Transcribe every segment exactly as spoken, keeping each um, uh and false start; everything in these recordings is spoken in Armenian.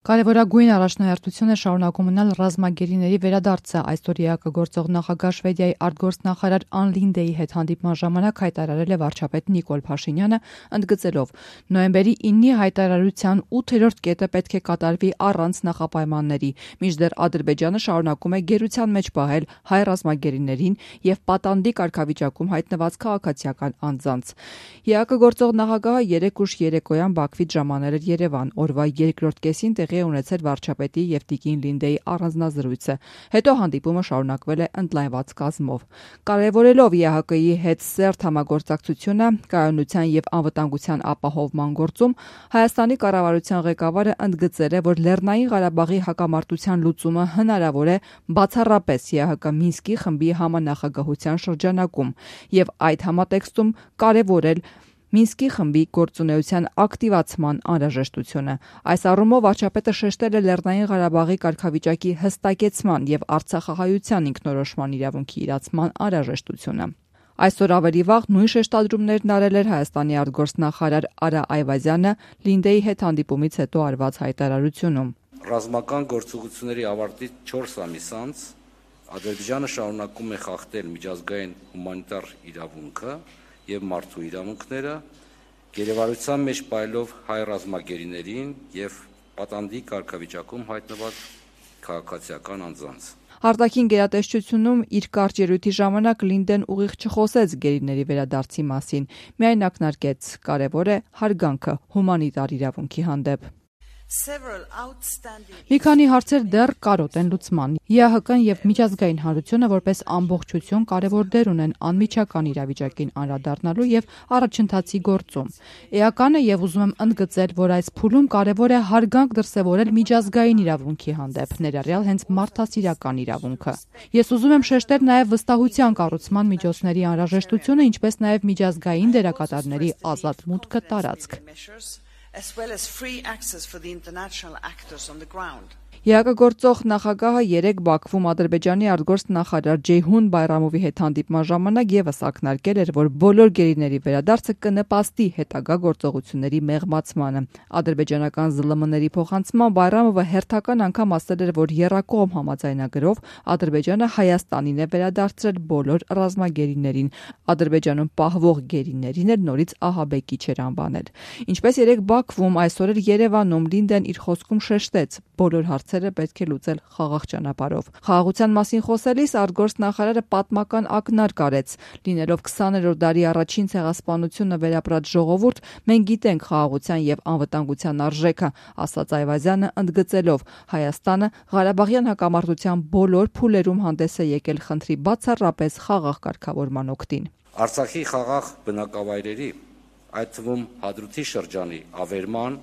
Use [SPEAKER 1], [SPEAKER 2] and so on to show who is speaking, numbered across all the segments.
[SPEAKER 1] Կարևորագույն առաջնահերթություն է շարունակում մնալ ռազմագերիների վերադարձը։ Այսօր ԵԱԿ գործող նախագահ Շվեդիայի արտգործնախարար Ան Լինդեի հետ հանդիպման ժամանակ հայտարարել է վարչապետ Նիկոլ Փաշինյանը, ընդգծելով. նոյեմբերի ինի հայտարարության ութերորդ կետը պետք է կատարվի առանց նախապայմանների, մինչդեռ Ադրբեջանը շարունակում է գերության մեջ պահել հայ ռազմագերիներին և պատանդի կարգավիճակում հայտնված քաղաքացիական անձանց։ ԵԱԿ գործող նախագահը երեկ ուշ երեկոյան Բաքվից ժամանել էր Երևան։ Օրվա երկրորդ կեսին տեղի է ունեցել վարչապետի և տիկին Լինդեի առանձնազրույցը։ Հետո հանդիպումը շարունակվել է ընդլայնված կազմով։ Կարևորելով ԵԱՀԿ-ի հետ սերտ համագործակցությունը կայունության և անվտանգության ապահովման գործում, Հայաստանի կառավարության ղեկավարը ընդգծել է, որ Լեռնային Ղարաբաղի հակամարտության լուծումը հնարավոր է բացառապես ԵԱՀԿ Մինսկի խմբի համանախագահության շրջանակում և այդ համատեքստում կարևորել Մինսկի խմբի գործունեության ակտիվացման անհրաժեշտությունը։ Այս առումով վարչապետը շեշտել է Լեռնային Ղարաբաղի կարգավիճակի հստակեցման և Արցախահայության ինքնորոշման իրավունքի իրացման անհրաժեշտությունը։ Այսօր ավելի վաղ նույն շեշտադրումներն արել էր Հայաստանի արտգործնախարար Արա Այվազյանը Լինդեի հետ հանդիպումից հետո արված հայտարարությունում։
[SPEAKER 2] Ռազմական գործողությունների ավարտից չորս ամիս անց Ադրբեջանը շարունակում է խախտել միջազգային հումանիտար իրավունքը և մարդու իրավունքները, գերեվարության մեջ պահելով հայ ռազմագերիներին և պատանդի կարգավիճակում հայտնված քաղաքացիական անձանց։
[SPEAKER 1] Արտաքին գերատեսչությունում իր կարճ ելույթի ժամանակ Լինդեն ուղիղ չխոսեց գերիների վերադարձի մասին, միայն ակնարկեց. կարևոր է հարգանքը հումանիտար իրավունքի հանդեպ։ Մի քանի հարցեր դեռ կարոտ են լուծման։ ԵԱՀԿ-ն և միջազգային հանրությունը որպես ամբողջություն կարևոր դեր ունեն անմիջական իրավիճակին անդրադառնալու և առաջընթացի գործում։ Էականը և ուզում եմ ընդգծել, որ այս փուլում կարևոր է հարգանք դրսևորել միջազգային իրավունքի հանդեպ, ներառյալ հենց մարդասիրական իրավունքը։ Ես ուզում եմ շեշտել նաև վստահության կառուցման միջոցների անհրաժեշտությունը, ինչպես նաև միջազգային դերակատարների ազատ մուտքը տարածք։
[SPEAKER 3] as well as free access for the international actors on the ground.
[SPEAKER 1] ԵԱԿ գործող նախագահը երեկ Բաքվում Ադրբեջանի արտգործնախարար Ջեյհուն Բայրամովի հետ հանդիպման ժամանակ ևս ակնարկել էր, որ բոլոր գերիների վերադարձը կնպաստի հետագա գործողությունների մեղմացմանը։ Ադրբեջանական ԶԼՄ-ների փոխանցման Բայրամովը հերթական անգամ ասել էր, որ եռակողմ համաձայնագրով Ադրբեջանը Հայաստանին է վերադարձրել բոլոր ռազմագերիներին։ Ադրբեջանում պահվող գերիներին էլ նորից ահաբեկիչ էր անվանել։ Ինչպես երեկ Բաքվում, այսօր էլ Երևանում Լինդեն իր խոսքում շեշտեց. բոլոր հարցերը պետք է լուծել խաղաղ ճանապարհով։ Խաղաղության մասին խոսելիս արտգործնախարարը պատմական ակնարկ արեց. լինելով քսաներորդ դարի առաջին ցեղասպանությունը վերապրած ժողովուրդ, մենք գիտենք խաղաղության և անվտանգության արժեքը, ասաց Այվազյանը, ընդգծելով. Հայաստանը Ղարաբաղյան հակամարտության բոլոր փուլերում հանդես է եկել խնդրի բացառապես խաղաղ կարգավորման օգտին։
[SPEAKER 2] Արցախի խաղաղ բնակավայրերի, այդ թվում Հադրութի շրջանի ավերման,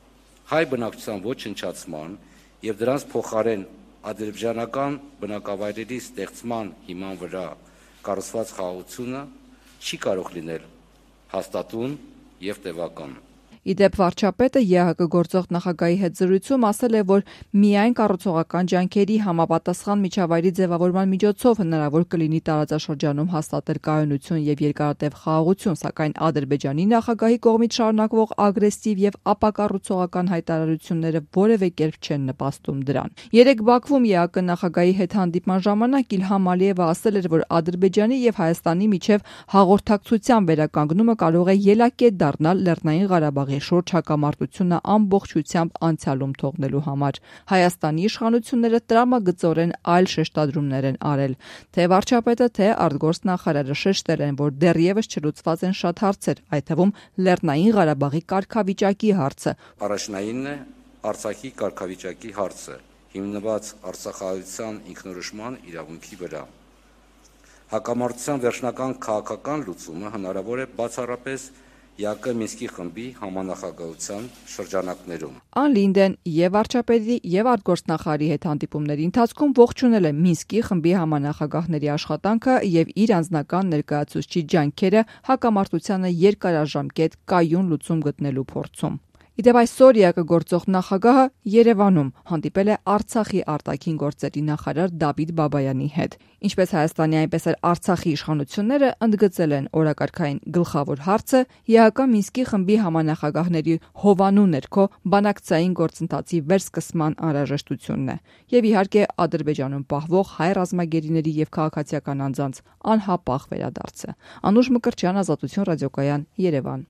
[SPEAKER 2] հայ բնակչության ոչնչացման և դրանց փոխարեն ադրբեջանական բնակավայրերի ստեղծման հիման վրա կառուցված խաղաղությունը չի կարող լինել հաստատուն և տևական։
[SPEAKER 1] Ի դեպ վարչապետը ԵԱՀԿ գործող նախագահի հետ զրույցում ասել է, որ միայն կառուցողական ջանքերի համապատասխան միջավայրի ձևավորման միջոցով հնարավոր կլինի տարածաշրջանում հաստատել կայունություն և երկարատև խաղաղություն, սակայն Ադրբեջանի նախագահի կողմից շարունակվող ագրեսիվ և ապակառուցողական հայտարարությունները որևէ կերպ չեն նպաստում դրան։ Երեկ Բաքվում ԵԱՀԿ նախագահի հետ հանդիպման ժամանակ Իլհամ Ալիևը ասել էր, որ Ադրբեջանի և Հայաստանի միջև հաղորդակցության վերականգնումը կարող է ելակետ դառնալ Լեռնային Ղարաբաղի շուրջ հակամարտությունը ամբողջությամբ անցյալում թողնելու համար։ Հայաստանի իշխանությունները տրամագծորեն այլ շեշտադրումներ են արել։ Թե վարչապետը, թե արտգործնախարարը շեշտել են, որ դեռևս չլուծված են շատ հարցեր, այդ թվում Լեռնային Ղարաբաղի կարգավիճակի հարցը։
[SPEAKER 2] Առաջնայինն է Արցախի կարգավիճակի հարցը, հիմնված Արցախահայության ինքնորոշման իրավունքի վրա։ Հակամարտության վերջնական քաղաքական լուծումը հնարավոր է բացառապես ԵԱՀԿ Մինսկի խմբի համանախագահության շրջանակներում։
[SPEAKER 1] Ան Լինդեն և վարչապետի և արտգործնախարարի հետ հանդիպումների ընթացքում ողջունել է Մինսկի խմբի համանախագահների աշխատանքը և իր անձնական ներկայացուցչի ջանքերը հակամարտությանը երկարաժամկետ կայուն լուծում գտնելու փորձում։ Իդեպ այսօր ԵԱԿ գործող նախագահը Երևանում հանդիպել է Արցախի արտաքին գործերի նախարար Դավիթ Բաբայանի հետ։ Ինչպես Հայաստանի, այնպես էլ Արցախի իշխանությունները ընդգծել են օրակարգային գլխավոր հարցը ԵԱԿ Մինսկի խմբի համանախագահների հովանու ներքո բանակցային գործընթացի վերսկսման անհրաժեշտությունն է եւ իհարկե Ադրբեջանում պահվող հայ ռազմագերիների եւ քաղաքացիական անձանց անհապաղ վերադարձը։ Անուշ Մկրտչյան, Ազատություն ռադիոկայան, Երևան։